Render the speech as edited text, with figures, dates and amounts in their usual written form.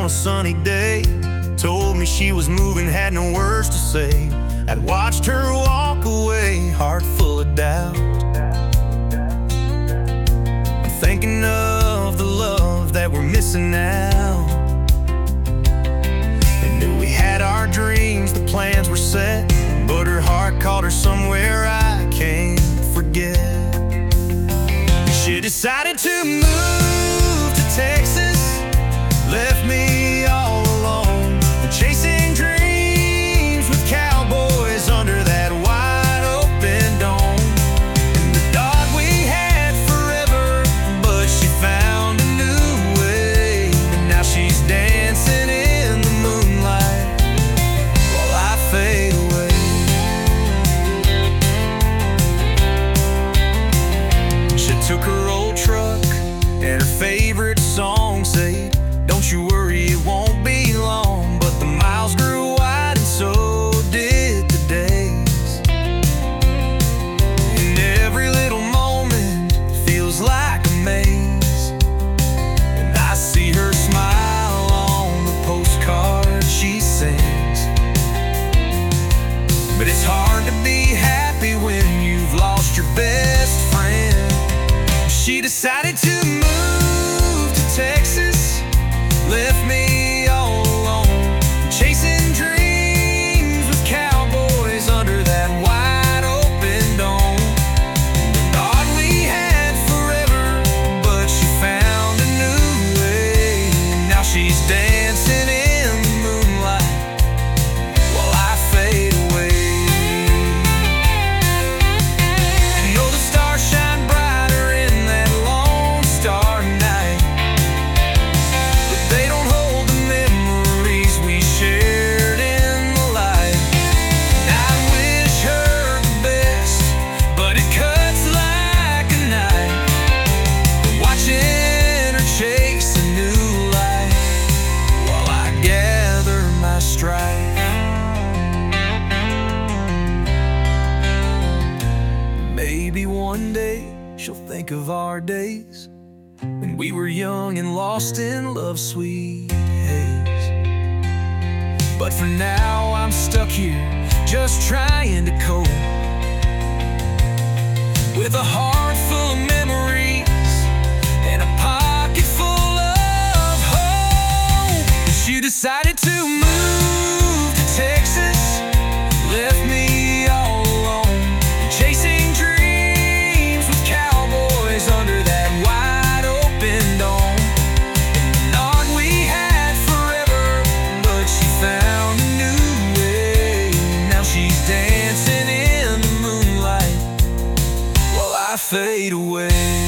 a sunny day. Told me she was moving, had no words to say. I'd watched her walk away, heart full of doubt. I'm thinking of the love that we're missing now. And knew we had our dreams, the plans were set, but her heart called her somewhere I can't forget. She decided to move to Texas, left me all alone, chasing dreams with cowboys under that wide open dome. And the dog we had forever, but she found a new way. And now she's dancing in the moonlight while I fade away. She took her old truck and her favorite song said, "Don't you worry, it won't be long." But the miles grew wide and so did the days. And every little moment feels like a maze. And I see her smile on the postcard she sends. But it's hard to be happy when you've lost your best friend. She decided to move to Texas, left me all alone, chasing dreams with cowboys under that wide open dome. The thought we had forever, but she found a new way. Now she's dancing in the moonlight while I fade away. You know the stars shine brighter in that Lone Star night, but they don't hold the memories we shared in the light. And I wish her the best, but it cuts like a knife, watching her chase a new life while I gather my stride. Maybe one day she'll think of our days when we were young and lost in love's sweet haze. But for now I'm stuck here, just trying to cope with a heart full of memories and a pocket full of hope. She decided to move to Texas, left me all alone, chasing dreams with cowboys under that wide open dome. And the knot we had forever, but she found a new way. Now she's dancing in the moonlight while I fade away.